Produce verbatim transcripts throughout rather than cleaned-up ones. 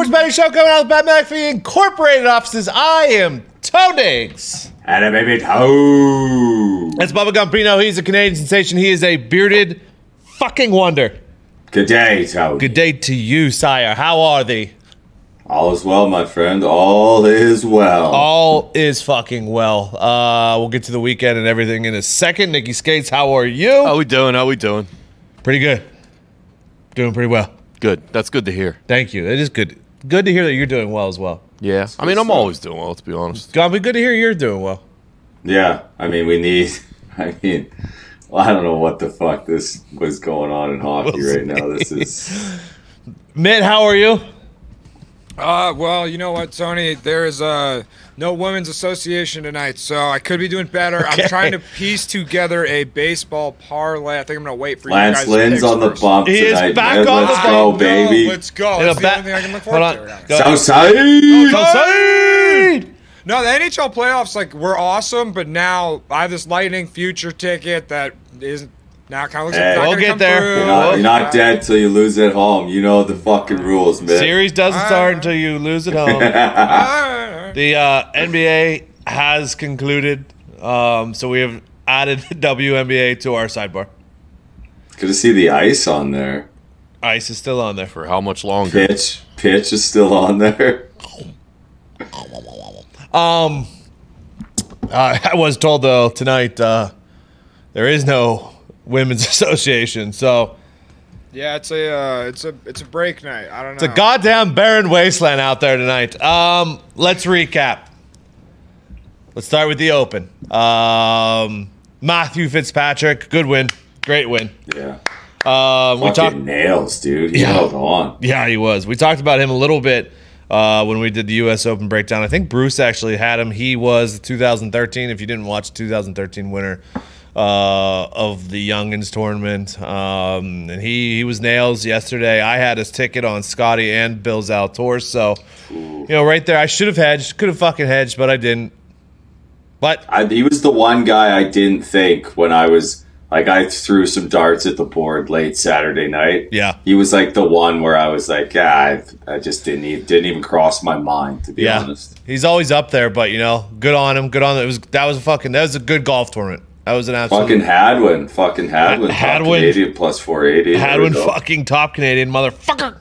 sports betting show coming out of the Bet McAfee Incorporated offices. I am Toe Diggs. And a baby Toe. That's Bubba Gumprino. He's a Canadian sensation. He is a bearded fucking wonder. Good day, Toe. Good day to you, sire. How are thee? All is well, my friend. All is well. All is fucking well. Uh, we'll get to the weekend and everything in a second. Nikki Skates, how are you? How we doing? How we doing? Pretty good. Doing pretty well. Good. That's good to hear. Thank you. It is good. Good to hear that you're doing well as well. Yeah. I mean, I'm always doing well, to be honest. Gumby, good to hear you're doing well. Yeah. I mean, we need... I mean... Well, I don't know what the fuck this was going on in hockey We'll right now. This is... Mitt, how are you? Uh, well, you know what, Tony? There is uh, no women's association tonight, so I could be doing better. Okay. I'm trying to piece together a baseball parlay. I think I'm going to wait for Lance you guys Lynn's to on the first. bump He is tonight, back man. on the Let's bump. go, No, baby. let's go. In That's a the ba- only thing I can look Hold forward on. to right now. Go. Southside! Southside! No, the N H L playoffs, like, were awesome, but now I have this Lightning future ticket that isn't now kind of looks like Hey, it's not we'll gonna get come there. through. You're not, you're not Uh, dead till you lose at home. You know the fucking rules, man. Series doesn't All start right. until you lose at home. all right, all right. The uh, N B A has concluded, um, so we have added the W N B A to our sidebar. Good to see the ice on there. Ice is still on there. For how much longer? Pitch. Pitch is still on there. Um, uh, I was told though tonight uh, there is no women's association, so Yeah, it's a uh, it's a it's a break night. I don't know. it's a goddamn barren wasteland out there tonight. Um, let's recap. Let's start with the Open. Um, Matthew Fitzpatrick, good win, great win. Yeah. Um, we Fucking talked. nails, dude. He Yeah. held on. Yeah, he was. We talked about him a little bit uh, when we did the U S Open breakdown. I think Bruce actually had him. He was the two thousand thirteen, if you didn't watch the two thousand thirteen winner uh, of the Youngins tournament. Um, and he, he was nails yesterday. I had his ticket on Scotty and Bill Zalatoris. So, you know, right there, I should have hedged. Could have fucking hedged, but I didn't. But I, he was the one guy I didn't think when I was like I threw some darts at the board late Saturday night. yeah. He was like the one where I was like, yeah, I, I just didn't even, didn't even cross my mind, to be Yeah, honest. he's always up there, but you know, good on him. Good on it was that was a fucking that was a good golf tournament. That was an absolute Fucking Hadwin, fucking Hadwin, top Hadwin. Canadian plus four eighty. There we Hadwin, go. fucking top Canadian motherfucker.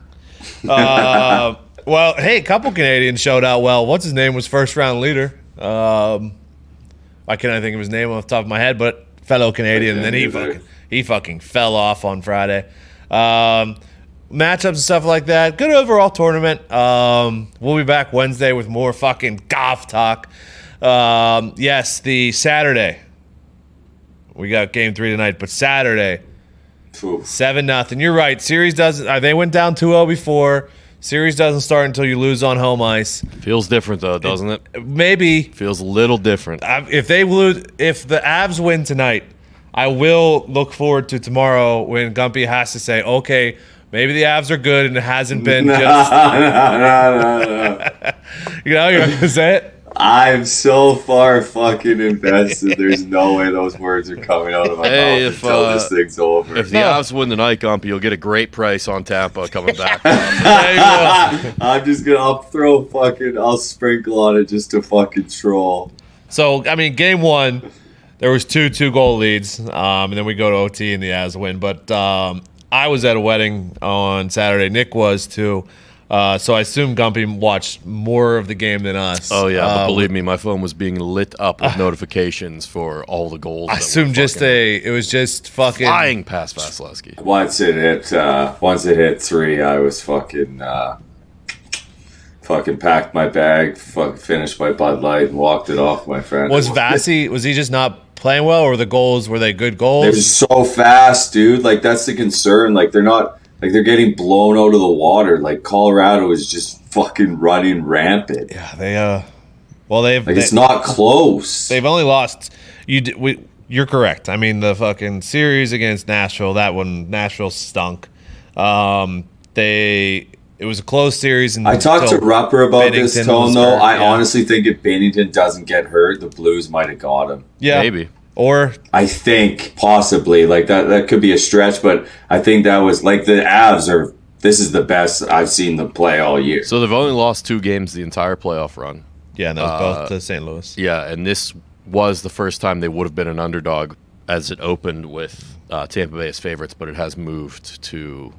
Uh, well, hey, a couple Canadians showed out well. What's his name was first round leader. Um, I can't think of his name off the top of my head, but fellow Canadian. And then he either. fucking he fucking fell off on Friday. Um, matchups and stuff like that. Good overall tournament. Um, we'll be back Wednesday with more fucking golf talk. Um, yes, the Saturday. We got game three tonight, but Saturday. Oof. Seven nothing. You're right. Series doesn't. Uh, they went down two oh before. Series doesn't start until you lose on home ice. Feels different, though, doesn't it? Maybe Feels a little different. uh, if they lose, if the Avs win tonight, I will look forward to tomorrow when Gumpy has to say, "Okay, maybe the Avs are good and it hasn't been no, just." no, no, no, no. You know, you're gonna say it. I'm so far fucking invested. There's no way those words are coming out of my Hey, mouth if, until uh, this thing's over. If the No. Avs win tonight, Gumpy, you'll get a great price on Tampa coming back. There you go. I'm just gonna, I'll throw fucking, I'll sprinkle on it just to fucking troll. So I mean, game one, there was two two goal leads, um, and then we go to O T and the Avs win. But um, I was at a wedding on Saturday. Nick was too. Uh, so I assume Gumpy watched more of the game than us. Oh, yeah, but Uh, believe me, my phone was being lit up with notifications for all the goals. I that were assume just fucking a. It was just fucking. flying past Vasilevsky. Once it hit, uh, once it hit three, I was fucking, uh, fucking packed my bag, fucking finished my Bud Light and walked it off, my friend. Was Vasi? Was he just not playing well, or were the goals? Were they good They're goals? so fast, dude. Like, that's the concern. Like, they're not, like, they're getting blown out of the water. Like, Colorado is just fucking running rampant. Yeah, they. Uh, well, they've. Like, they, it's not close. They've only lost. You. d- We. You're correct. I mean, the fucking series against Nashville. That one, Nashville stunk. Um, they. It was a close series. And I talked to Rupper about this, Binnington Tone, was though. hurt, I yeah. honestly think if Binnington doesn't get hurt, the Blues might have got him. Yeah, Maybe. Or I think possibly like that. That could be a stretch, but I think that was like the Avs are This is the best I've seen them play all year. So they've only lost two games the entire playoff run. Yeah, and that was Uh, both to Saint Louis. Yeah, and this was the first time they would have been an underdog as it opened with uh, Tampa Bay as favorites, but it has moved to.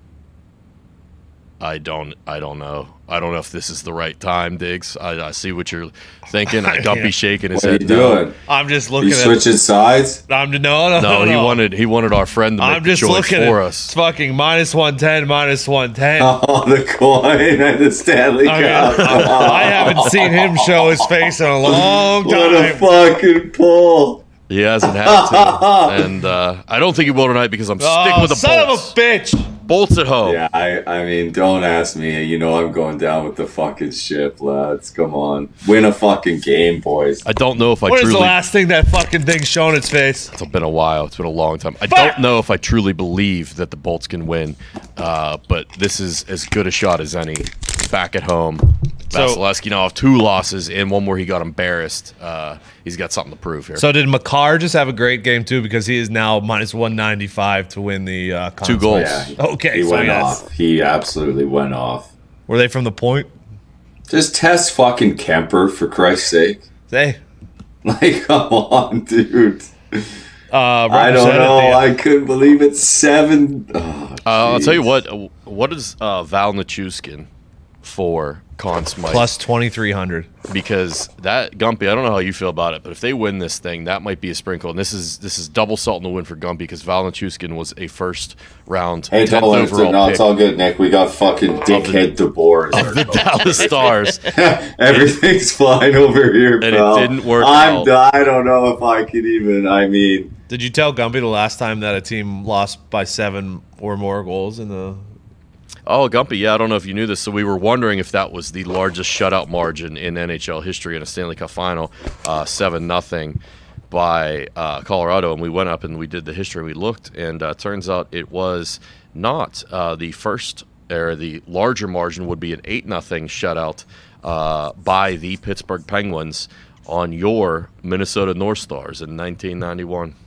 I don't. I don't know. I don't know if this is the right time, Diggs. I, I see what you're thinking. I Gumpy shaking his What are head. you no. doing? I'm just You looking at. switching sides? I'm no, no, No, no. he no. wanted. He wanted our friend to make I'm the just choice looking for at us. It's fucking minus one ten, minus one ten. Oh, the coin and the Stanley I, mean, Cup. I, I haven't seen him show his face in a long What a time. fucking pull. He hasn't had to, and uh, I don't think he will tonight because I'm stick Oh, with the son Bolts. of a bitch! Bolts at home. Yeah, I, I mean, don't ask me. You know I'm going down with the fucking ship, lads. Come on. Win a fucking game, boys. I don't know if I When is truly. the last thing that fucking thing's shown its face? It's been a while. It's been a long time. I Fire! don't know if I truly believe that the Bolts can win, uh, but this is as good a shot as any. Back at home, So- Vasilevsky now have two losses and one where he got embarrassed. Uh, he's got something to prove here. So did Makar just have a great game too? Because he is now minus one ninety five to win the uh, Two Conn goals. Yeah, he, Okay, he so went yes. off. He absolutely went off. Were they from the point? Just test fucking Kemper, for Christ's sake. They. Like, come on, dude. Uh, I don't represented know. the- I couldn't believe it. Seven. Oh, uh, I'll tell you jeez. what. uh, What is uh, Val Nichushkin for Conn Smythe? plus twenty three hundred. Because that Gumpy, I don't know how you feel about it, but if they win this thing, that might be a sprinkle. And this is this is double salt in the win for Gumpy because Val Nichushkin was a first round Hey, tenth don't let it- overall no, pick it's all good, Nick. We got fucking dickhead DeBoer. as our the Dallas Stars. Everything's fine over here, it pal. didn't work I'm, out. I don't know if I can even. I mean, Did you tell Gumby the last time that a team lost by seven or more goals in the? Oh, Gumpy, yeah, I don't know if you knew this. So we were wondering if that was the largest shutout margin in N H L history in a Stanley Cup final, uh, seven nothing by uh, Colorado. And we went up and we did the history. We looked, and uh, turns out it was not uh, the first, or the larger margin would be an eight nothing shutout uh, by the Pittsburgh Penguins on your Minnesota North Stars in nineteen ninety-one.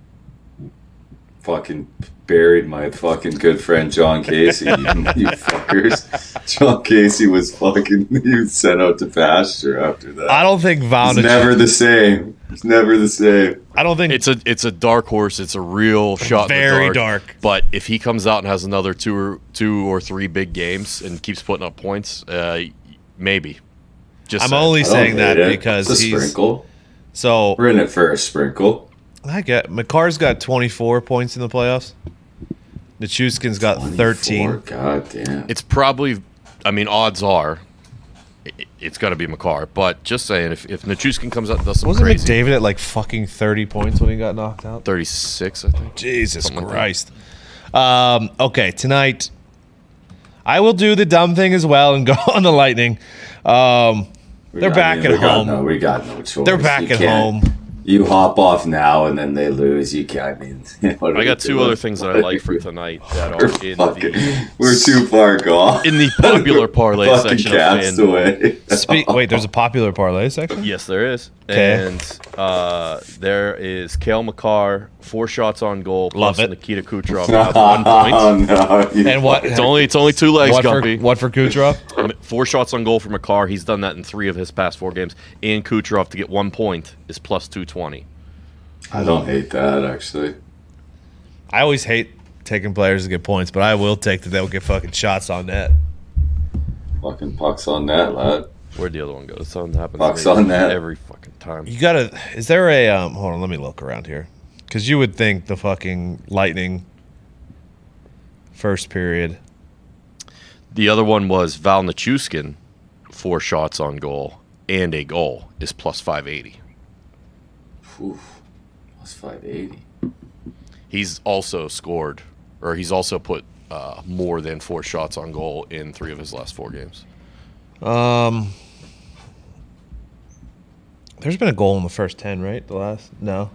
fucking buried my fucking good friend John Casey. You, you fuckers. John Casey was fucking. He was sent out to pasture after that. I don't think Val. It's never the same. It's never the same. I don't think It's a it's a dark horse. It's a real shot. Very in the dark. dark. But if he comes out and has another two or two or three big games and keeps putting up points, uh, maybe. Just I'm saying. only I don't saying that hate it. because it's a he's sprinkle. so. We're in it for a sprinkle. I get McCarr's got twenty-four points in the playoffs. Nichushkin's got thirteen. God damn. It's probably. I mean, odds are. it- It's got to be McCarr, but just saying, if if Nichushkin comes out and does some Wasn't crazy, McDavid at like fucking thirty points when he got knocked out? thirty-six, I think. Jesus Something like that. Christ. Um, okay, tonight I will do the dumb thing as well and go on the Lightning. Um, We they're got- back I mean, at we got home. no, we got no choice. They're back You at can't- home. You hop off now and then they lose. You can't. I mean, what are I we got two doing? other things that I like for tonight that We're, are in fucking, the we're too far gone. in the popular parlay Fucking section of cast FanDuel. away. Spe- wait, there's a popular parlay section? Yes, there is. 'Kay. And uh, there is Kale McCarr, four shots on goal, Love plus it. Nikita Kucherov have one point. Oh, no, you And what? It's only it's only two legs, What for, Gumpy. what for Kucherov? Four shots on goal for McCarr. He's done that in three of his past four games. And Kucherov to get one point is plus two twenty. I don't hate that actually. I always hate taking players to get points, but I will take that they'll get fucking shots on net. Fucking pucks on that, lad. Where'd the other one go? Something happens Bucks to me on that. every fucking time. You gotta. Is there a? Um, hold on, let me look around here, because you would think the fucking Lightning first period. The other one was Val Nichushkin, four shots on goal and a goal is plus five eighty. Oof. That's five eighty. He's also scored, or he's also put uh, more than four shots on goal in three of his last four games. Um, there's been a goal in the first ten, right? The last no.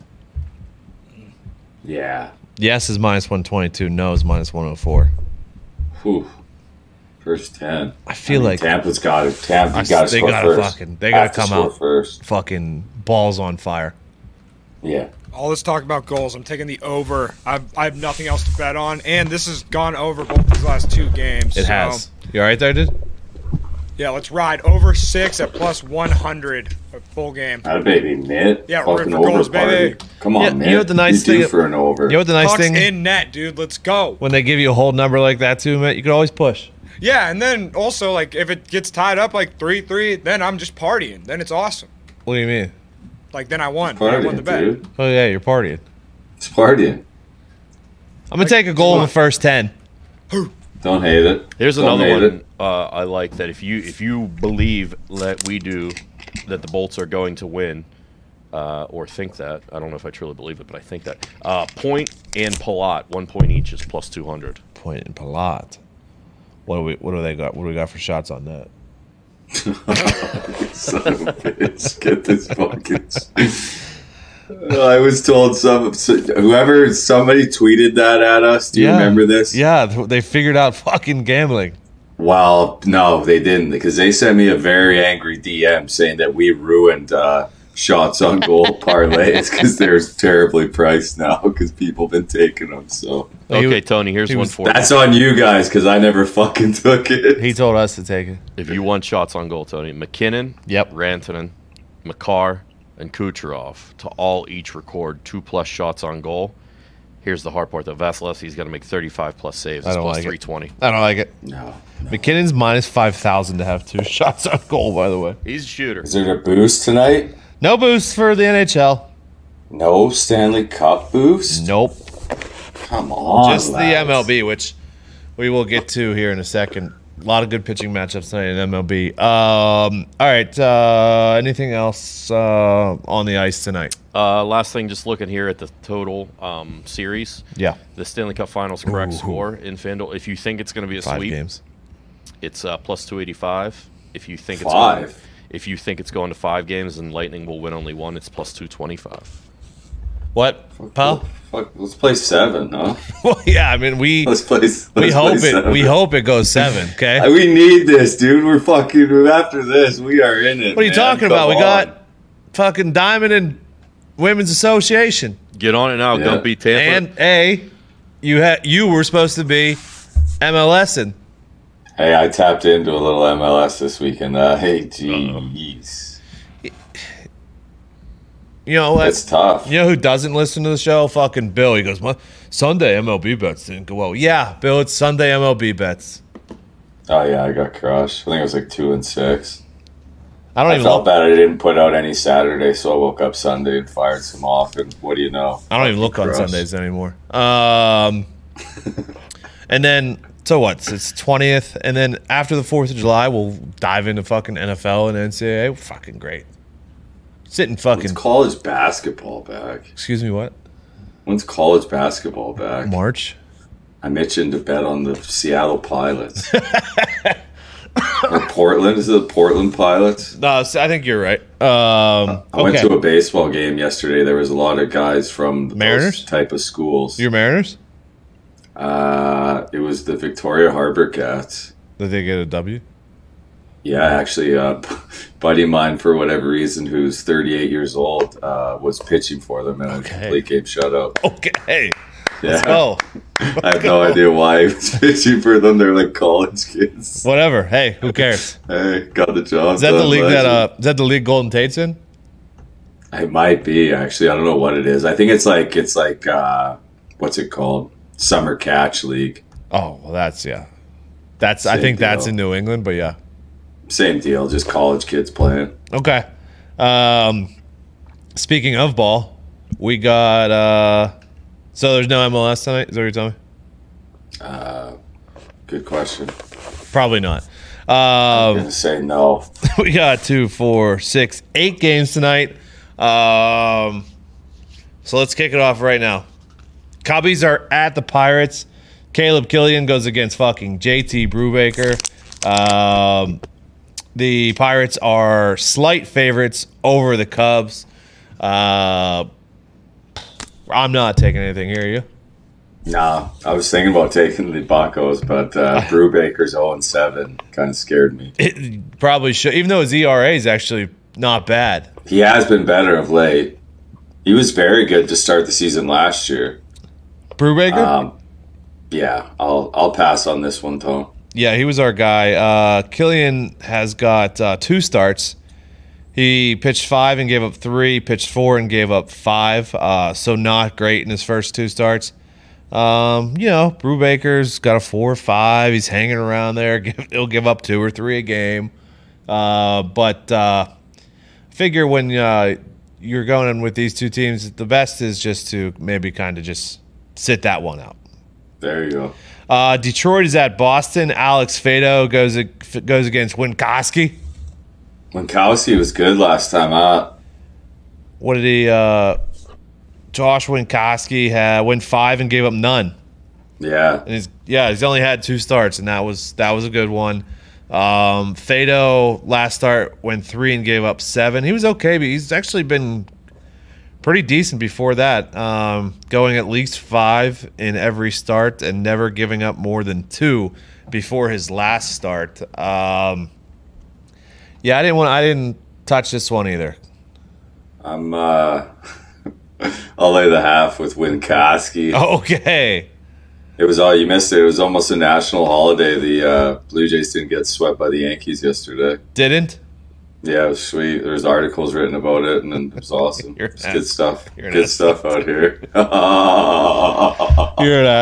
Yeah. Yes is minus one twenty two. No is minus one hundred four. Whew. First ten. I feel mean, like Tampa's got it. Tampa I- got to they score gotta first. fucking- they gotta Have to come score out. first. fucking balls on fire. Yeah. All this talk about goals, I'm taking the over. I've, I have nothing else to bet on, and this has gone over both these last two games. It so, has. You all right there, dude? Yeah, let's ride over six at plus one hundred. A full game. Not a baby, Mitt. Yeah, we're Fucking in for over goals, baby. party. Come on, Yeah, man. you know what the nice you thing- due for an over. You know what the nice Puck's thing? in net, dude. Let's go. When they give you a whole number like that too, man, you can always push. Yeah, and then also, like, if it gets tied up like three three, then I'm just partying. Then it's awesome. What do you mean? Like, then I won. Then I won the Partying, bet. dude. Oh yeah, you're partying. It's partying. I'm gonna take a goal in the first ten. Don't hate it. Here's Don't another hate one it. uh, I like that if you if you believe that we do that the Bolts are going to win, uh, or think that I don't know if I truly believe it, but I think that uh, Point and Palat one point each is plus two hundred. Point in Palat. What do we? What do they got? What do we got for shots on that? Son of a bitch. Get this fucking. I was told some whoever somebody tweeted that at us. Do you remember this? Yeah, th- they figured out fucking gambling. Well, no, they didn't because they sent me a very angry D M saying that we ruined uh, shots on goal parlays because they're terribly priced now because people been taking them. So He Okay, w- Tony, here's he one was- for you. that's on you guys because I never fucking took it. He told us to take it. If you want shots on goal, Tony, McKinnon, Yep. Rantanen, Makar, and Kucherov to all each record two plus shots on goal. Here's the hard part though. Vasilevsky's got to make thirty-five plus saves. I It's don't plus like it. three twenty. I don't like it. No. McKinnon's minus five thousand to have two shots on goal. By the way, He's a shooter. Is there a boost tonight? no boost for the N H L. No Stanley Cup boost? Nope. Come on. Just the lads. M L B, which we will get to here in a second. A lot of good pitching matchups tonight in M L B. Um, all right. Uh, anything else uh, on the ice tonight? Uh, last thing, just looking here at the total um, series. Yeah, The Stanley Cup Finals correct Ooh. score in FanDuel. If you think it's going to be a five sweep, games. it's uh, plus two eighty-five. If you think it's Five? going, if you think it's going to five games and Lightning will win only one, it's plus two twenty-five. What, pal? Fuck, let's play seven, huh? Well, yeah. I mean, we Let's play. Let's we play hope it. seven. We hope it goes seven. Okay. Uh, We need this, dude. We're fucking. After this, we are in it. What are you man. talking about? Come We on. got fucking Diamond and Women's Association. Get on it now. Yeah. Don't beat Tampa. And A, you had you were supposed to be MLSing. Hey, I tapped into a little M L S this weekend. Uh, hey, jeez, You know what? it's tough. You know who doesn't listen to the show? Fucking Bill. He goes, "My Sunday M L B bets didn't go well." Yeah, Bill, it's Sunday M L B bets. Oh yeah, I got crushed. I think it was like two and six. I don't I even felt look. bad I didn't put out any Saturday, so I woke up Sunday and fired some off. And what do you know? I don't even look on Crushed. Sundays anymore. Um, and then so what? So it's twentieth, and then after the Fourth of July, we'll dive into fucking N F L and N C double A. Fucking great. Sitting When's fucking. college basketball back? Excuse me, what? When's college basketball back? March. I'm itching to bet on the Seattle Pilots. Or Portland. Is it the Portland Pilots? No, I think you're right. Um, I went okay. to a baseball game yesterday. There was a lot of guys from those Mariners? type of schools. Your Mariners? Uh, it was the Victoria Harbor Cats. Did they get a W? Yeah, actually, uh, buddy of mine, for whatever reason, who's thirty-eight years old, uh, was pitching for them in a Okay. complete game shutout. Okay. Yeah. Let's go. I have no idea why he was pitching for them. They're like college kids. Whatever. Hey, who cares? Hey, got the job. Is that the done, league that legend. uh is that the league Golden Tate's in? It might be actually. I don't know what it is. I think it's like it's like uh, what's it called? Summer Catch League. Oh, well that's yeah. That's I Same think that's deal. in New England, but yeah. Same deal, just college kids playing. Okay. Um speaking of ball, we got uh so there's no M L S tonight, is that what you're telling me? Uh, good question. Probably not. I'm Um gonna say no. we got two, four, six, eight games tonight. Um, so let's kick it off right now. Cubbies are at the Pirates. Caleb Killian goes against fucking J T Brubaker. Um, the Pirates are slight favorites over the Cubs. Uh, I'm not taking anything here, are you? Nah, I was thinking about taking the Buccos, but uh, Brubaker's oh and seven kind of scared me. It probably should, even though his E R A is actually not bad. He has been better of late. He was very good to start the season last year. Brubaker? Um, yeah, I'll I'll pass on this one, Tom. Yeah, he was our guy. Uh, Killian has got uh, two starts. He pitched five and gave up three, pitched four and gave up five. Uh, so not great in his first two starts. Um, you know, Brubaker's got a four or five. He's hanging around there. He'll give up two or three a game. Uh, but uh, figure when uh, you're going in with these two teams, the best is just to maybe kind of just sit that one out. There you go. Uh, Detroit is at Boston. Alex Fado goes goes against Winckowski. Winkowski was good last time out. What did he? Uh, Josh Winckowski had went five and gave up none. Yeah. And he's yeah, he's only had two starts, and that was that was a good one. Um, Fado last start went three and gave up seven. He was okay, but he's actually been pretty decent before that, um, going at least five in every start and never giving up more than two before his last start. Um, yeah, I didn't want. I didn't touch this one either. I'm. Uh, I'll lay the half with Winkowski. Okay. It was all you missed it. It was almost a national holiday. The uh, Blue Jays didn't get swept by the Yankees yesterday. Didn't? Yeah, it was sweet. There's articles written about it, and it was awesome. You're It's an good ass- stuff. you're an Good ass- stuff out here. You're an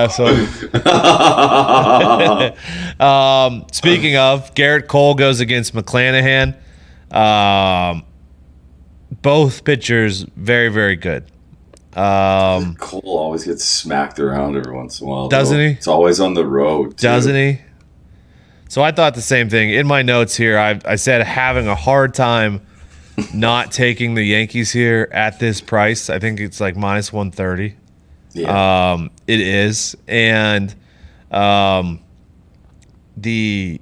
asshole. um, speaking of, Garrett Cole goes against McClanahan. Um, both pitchers very, very good. Um, Cole always gets smacked around every once in a while. Doesn't though. he? It's always on the road. Too. doesn't he? So I thought the same thing. In my notes here, I, I said having a hard time not taking the Yankees here at this price. I think it's like minus one thirty. Yeah. Um, it is. And um, the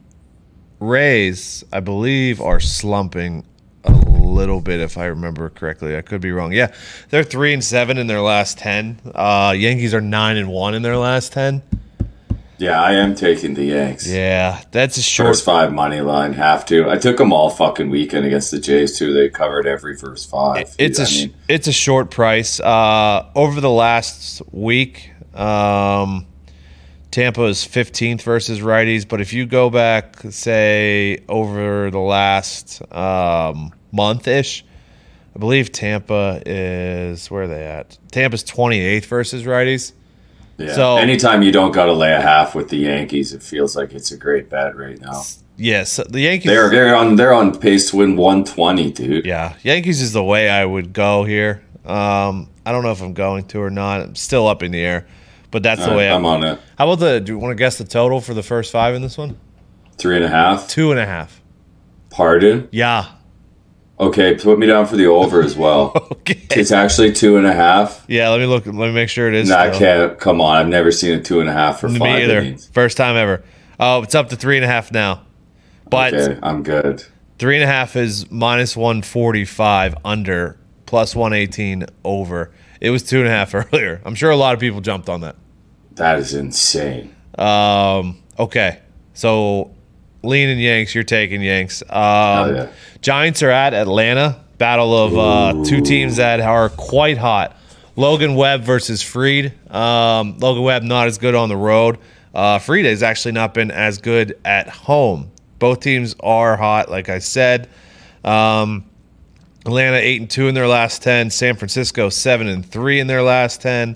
Rays, I believe, are slumping a little bit, if I remember correctly. I could be wrong. Yeah, they're three and seven in their last ten. Uh, Yankees are nine and one in their last ten. yeah, I am taking the Yanks. Yeah, that's a short. First five money line, have to. I took them all fucking weekend against the Jays too. They covered every first five. It's a I sh- mean, it's a short price. Uh, over the last week, um, Tampa is fifteenth versus righties. But if you go back, say over the last um, month ish, I believe Tampa is where are they at? Tampa's twenty-eighth versus righties. yeah. so- anytime you don't got to lay a half with the Yankees, it feels like it's a great bet right now. Yes, the Yankees. They're they're on they're on pace to win one twenty, dude. Yeah, Yankees is the way I would go here. Um, I don't know if I'm going to or not. I'm still up in the air, but that's the All way right, I'm I'm on it. How about the? Do you want to guess the total for the first five in this one? Three and a half. Two and a half. Pardon? Yeah. Okay, put me down for the over as well. Okay. It's actually two and a half. Yeah. Let me look. Let me make sure it is. No, I still. can't. Come on, I've never seen a two and a half for Me five either. innings. First time ever. Oh, it's up to three and a half now. But Okay, I'm good. three and a half is minus one forty five under, plus one eighteen over. It was two and a half earlier. I'm sure a lot of people jumped on that. That is insane. Um, okay. So leaning Yanks, you're taking Yanks. Um, Hell yeah. Giants are at Atlanta. Battle of uh, two teams that are quite hot. Logan Webb versus Fried. Um, Logan Webb not as good on the road. Uh, Fried has actually not been as good at home. Both teams are hot, like I said. Um, Atlanta eight and two in their last ten. San Francisco seven and three in their last ten.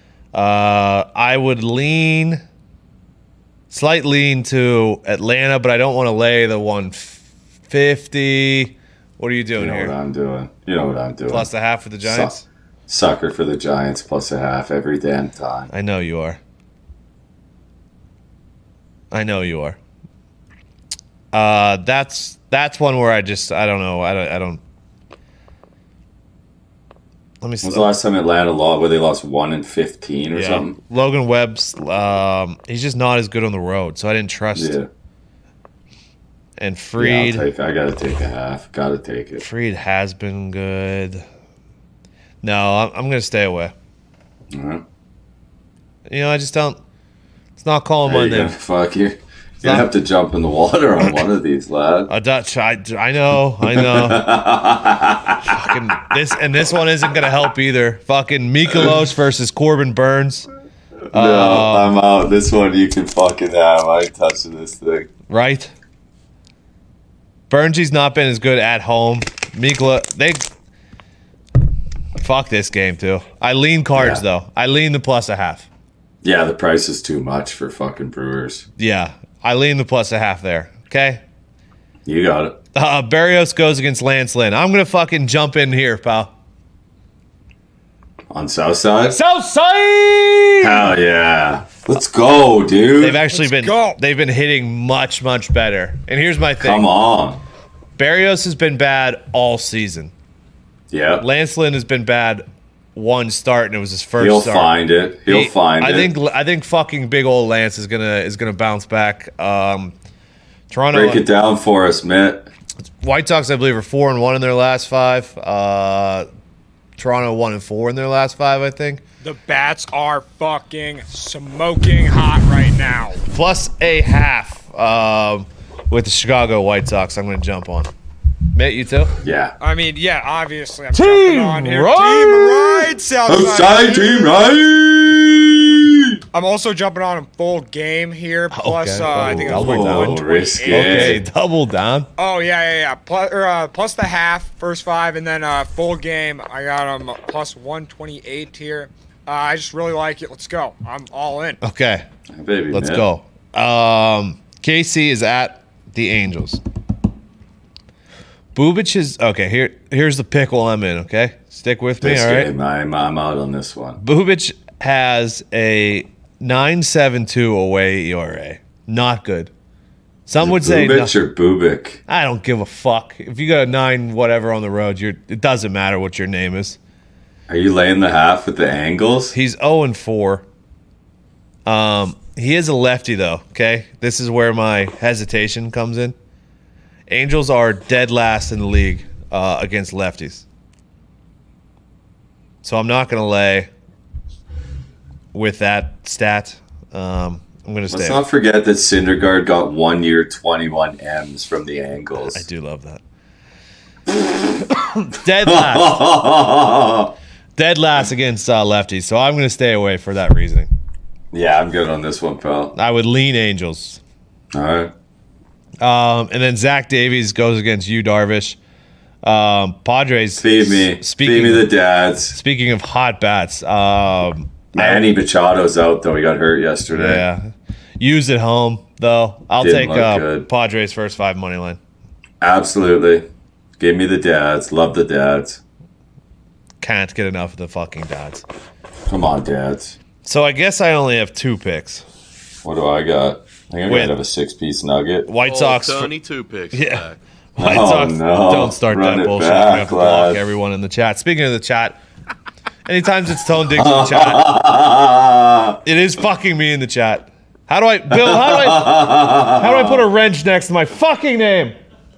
Uh, I would lean, slight lean to Atlanta, but I don't want to lay the one fifty. What are you doing You know here? what I'm doing. You know what I'm doing. Plus the half for the Giants? Su- sucker for the Giants plus a half every damn time. I know you are. I know you are. Uh, that's that's one where I just I don't know I don't I don't. Let me see. When was the last time Atlanta lost? Where they lost one and fifteen or Yeah. something? Logan Webb's um, he's just not as good on the road, so I didn't trust. Yeah. And Yeah, Fried, I'll take, I gotta take a half. Gotta take it. Fried has been good. No, I'm, I'm gonna stay away. Uh-huh. You know, I just don't. It's not calling Hey, my you're name. gonna, fuck you. You're not- gonna have to jump in the water on one of these, lad. A Dutch. I, I know. I know. fucking this and this one isn't gonna help either. Fucking Mikolos versus Corbin Burns. No, Uh, I'm out. This one you can fucking have. I ain't touching this thing. Right? Burnsy's not been as good at home. Mikla, they fuck this game too. I lean cards Yeah. though. I lean the plus a half. Yeah, the price is too much for fucking Brewers. Yeah, I lean the plus a half there. Okay. You got it. Uh, Barrios goes against Lance Lynn. I'm gonna fucking jump in here, pal. On Southside? Southside. Hell yeah. Let's go, dude. They've actually Let's been go. they've been hitting much much better. And here's my thing. Come on. Barrios has been bad all season. Yeah. Lance Lynn has been bad one start, and it was his 1st He'll start. find it. He'll He- find I it. think I think fucking big old Lance is gonna is gonna bounce back. Um, Toronto Break it down for us, Mitt. White Sox, I believe, are four and one in their last five. Uh, Toronto one and four in their last five, I think. The bats are fucking smoking hot right now. Plus a half um, with the Chicago White Sox. I'm going to jump on. Mitt, you too? Yeah. I mean, yeah, obviously I'm Team jumping on here. right. Team right, Southside. Outside team, right? I'm also jumping on a full game here. Plus, Okay. uh, I think it was Double like down. one Oh, twenty-eight. risky. Okay, double down. Oh yeah, yeah, yeah. Plus, or, uh, plus the half, first five, and then uh, full game. I got them plus one twenty-eight here. Uh, I just really like it. Let's go. I'm all in. Okay, Baby, let's Mitt. go. Um, K C is at the Angels. Bubich is okay. Here, here's the pickle I'm in. Okay, stick with me. This all right. game, I'm, I'm out on this one. Bubich has a nine seven two away E R A. Not good. Some would say no, Bubich or Bubik? I don't give a fuck. If you got a nine whatever on the road, you're it doesn't matter what your name is. Are you laying the half with the angles? He's zero and four. Um, he is a lefty though. Okay, this is where my hesitation comes in. Angels are dead last in the league uh, against lefties, so I'm not gonna lay with that stat. Um, I'm gonna Let's stay. not forget that Syndergaard got one year twenty-one M's from the angles. I do love that. Dead last. Dead last against uh, lefties, so I'm going to stay away for that reasoning. Yeah, I'm good on this one, pal. I would lean Angels. All right. Um, and then Zach Davies goes against you, Darvish. Um, Padres. Feed me. Speaking, Feed me the dads. speaking of hot bats, um, Manny Machado's out, though. He got hurt yesterday. yeah, used at home though. I'll Didn't take look uh, good. Padres first five money line. Absolutely. Give me the dads. Love the dads. Can't get enough of the fucking dads. Come on, dads. So I guess I only have two picks. What do I got? I think I Wait. might have a six-piece nugget. White Oh, Sox. Tony two picks. Yeah. Back. White Oh, Sox, no. don't start Run that it bullshit. back, We have to block lad. everyone in the chat. Speaking of the chat, anytime it's Tone Diggs in the chat, Ah, it is fucking me in the chat. How do I, Bill? How do I, how do I put a wrench next to my fucking name?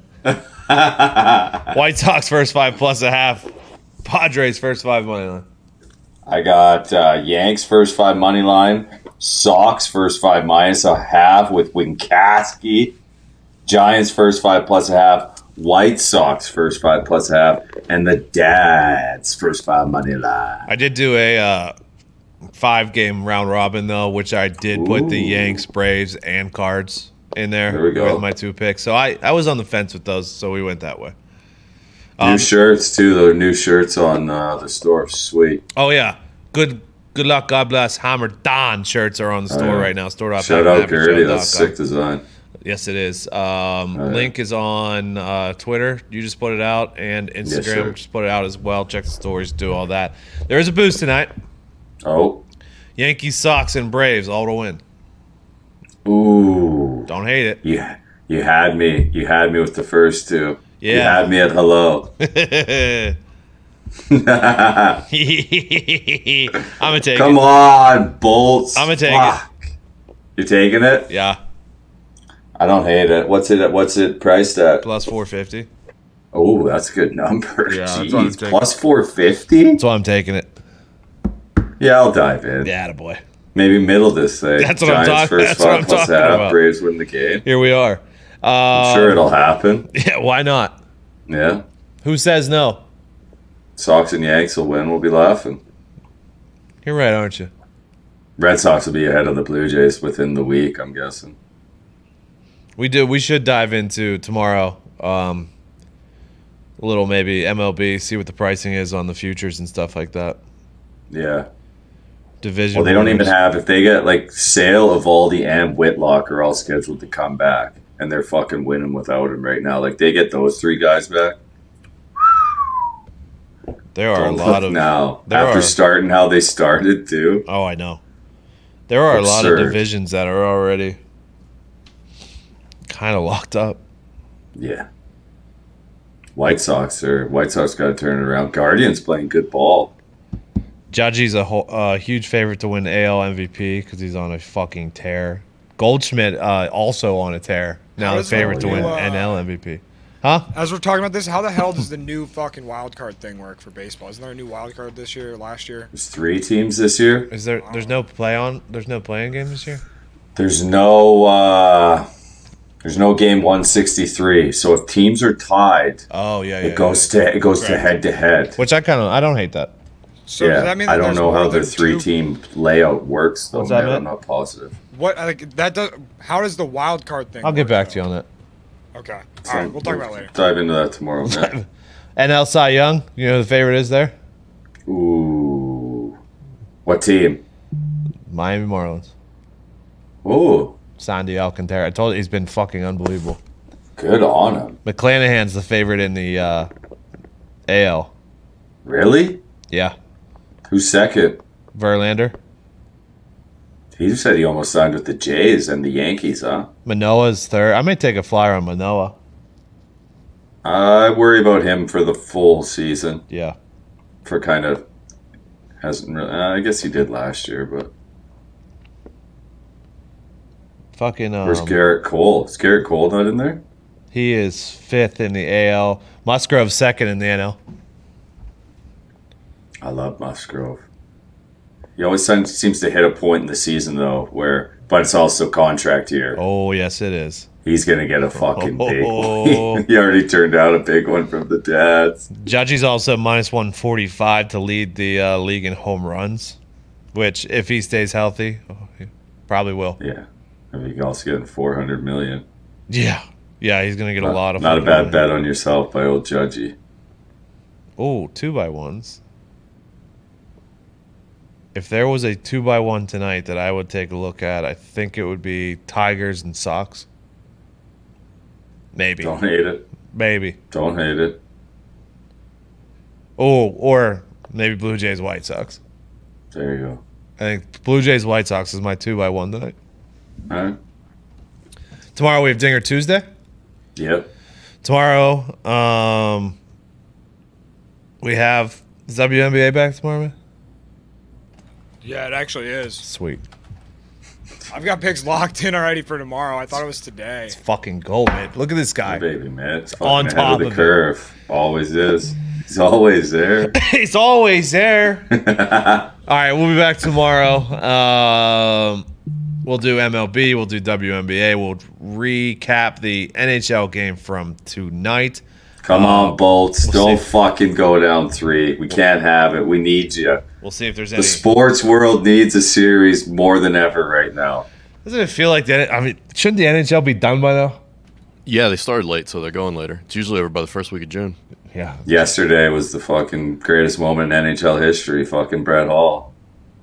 White Sox first five plus a half. Padres first five money line. I got uh, Yanks first five money line, Sox first five minus a half with Winkaski, Giants first five plus a half, White Sox first five plus a half, and the Dads first five money line. I did do a uh, five game round robin though, which I did put the Ooh. Yanks, Braves, and Cards in there, There we go. with my two picks. So I, I was on the fence with those, so we went that way. New Um, shirts too. The new shirts on uh, the store, sweet. Oh yeah, good good luck, God bless. Hammer Don shirts are on the store Oh, yeah. right now. Store. Shout out Gertie, that's sick design. Yes, it is. Um, yeah. Link is on uh, Twitter. You just put it out, and Instagram sir. just put it out as well. Check the stories, do all that. There is a boost tonight. Oh, Yankees, Sox, and Braves all to win. ooh, Don't hate it. you you had me. You had me with the first two. You Yeah. had me at hello. I'm gonna take Come it. on, Bolts. I'ma take it. Fuck. You taking it? Yeah, I don't hate it. What's it? What's it priced at? plus four fifty. Oh, that's a good number. Yeah, that's what I'm Jeez, taking. plus four fifty. That's why I'm taking it. Yeah, I'll dive in. Yeah, boy. Maybe middle this thing. That's what I'm Giants talking- first that's what five I'm plus talking half. about. Braves win the game. Here we are. Uh, I'm sure it'll happen. Yeah, why not? Yeah. Who says no? Sox and Yanks will win. We'll be laughing. You're right, aren't you? Red Sox will be ahead of the Blue Jays within the week, I'm guessing. We do. We should dive into tomorrow. Um, a little maybe M L B, see what the pricing is on the futures and stuff like that. Yeah. Division. Well, they don't winners. even have, if they get like Sale, Evaldi, and Whitlock are all scheduled to come back, and they're fucking winning without him right now. Like, they get those three guys back. There are Don't a lot look of now. there After are- starting how they started, too. Oh, I know. There are a lot of Absurd. divisions that are already kind of locked up. Yeah. White Sox are, White Sox got to turn it around. Guardians playing good ball. Judgy's a whole, uh, huge favorite to win A L M V P because he's on a fucking tear. Goldschmidt uh, also on a tear. Now How the does the favorite to win new, uh, N L M V P. Huh? As we're talking about this, how the hell does the new fucking wild card thing work for baseball? Isn't there a new wild card this year or last year? There's three teams this year. Is there? There's no play on. There's no playing game this year. There's no, uh, there's no game one sixty-three. So if teams are tied, Oh yeah, yeah. it goes to, it goes to Correct. head to head. Which I kind of. I don't hate that. So Yeah, does that mean that I don't there's know more how than the three two- team layout works though. What's that, man. Matt? I'm not positive. What like that does? How does the wild card thing? I'll get work, back though? to you on that. Okay. So All right, we'll talk about it later. Dive into that tomorrow, man. N L Cy Young. You know who the favorite is there? Ooh, what team? Miami Marlins. Ooh, Sandy Alcantara. I told you he's been fucking unbelievable. good on him. McClanahan's the favorite in the uh, A L. Really? Yeah. Who's second? Verlander. He just said he almost signed with the Jays and the Yankees, huh? Manoa's third. I may take a flyer on Manoa. I worry about him for the full season. Yeah. For kind of hasn't really. Uh, I guess he did last year, but Fucking. Um, where's Garrett Cole? Is Garrett Cole not in there? He is fifth in the A L. Musgrove's second in the N L. I love Musgrove. He always seems seems to hit a point in the season though, where but it's also contract year. Oh yes, it is. He's gonna get a fucking big Oh. one. He already turned out a big one from the dads. Judgy's also minus one forty five to lead the uh, league in home runs, which if he stays healthy, oh, he probably will. Yeah, I mean, you're also getting four hundred million. Yeah. Yeah, he's gonna get a lot of. Not a fucking bad money. bet on yourself by old Judgy. Oh, two by ones. If there was a two by one tonight that I would take a look at, I think it would be Tigers and Sox. Maybe. Don't hate it. Maybe. Don't hate it. Oh, or maybe Blue Jays White Sox. There you go. I think Blue Jays White Sox is my two by one tonight. All right. Tomorrow we have Dinger Tuesday. Yep. Tomorrow, um, we have is W N B A back tomorrow, man. Yeah, it actually is. Sweet. I've got picks locked in already for tomorrow. I thought it was today. It's fucking gold, man. Look at this guy. Baby, man. It's on fucking ahead top of the of it. curve. Always is. He's always there. He's always there. All right, we'll be back tomorrow. Um, we'll do M L B. We'll do W N B A. We'll recap the N H L game from tonight. Come on, Bolts. we'll Don't see. fucking go down three. We can't have it. We need you. We'll see if there's The any. sports world needs a series more than ever right now. Doesn't it feel like that? I mean, shouldn't the N H L be done by now? Yeah, they started late, so they're going later. It's usually over by the first week of June. Yeah. Yesterday was the fucking greatest moment in N H L history. Fucking Brett Hall.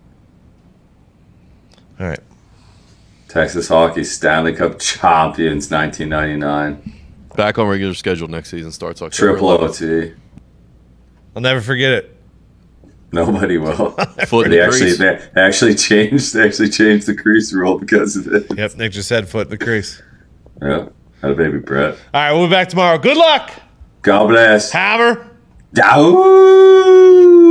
All right. Texas hockey Stanley Cup champions nineteen ninety-nine. Back on regular schedule next season starts October Triple eleventh. O T. I'll never forget it. Nobody will. Foot in they the actually crease. they they actually changed they actually changed the crease rule because of it. Yep, Nick just said foot in the crease. Yeah. Had a baby Brett. All right, we'll be back tomorrow. Good luck. God bless. Hammer. Dow.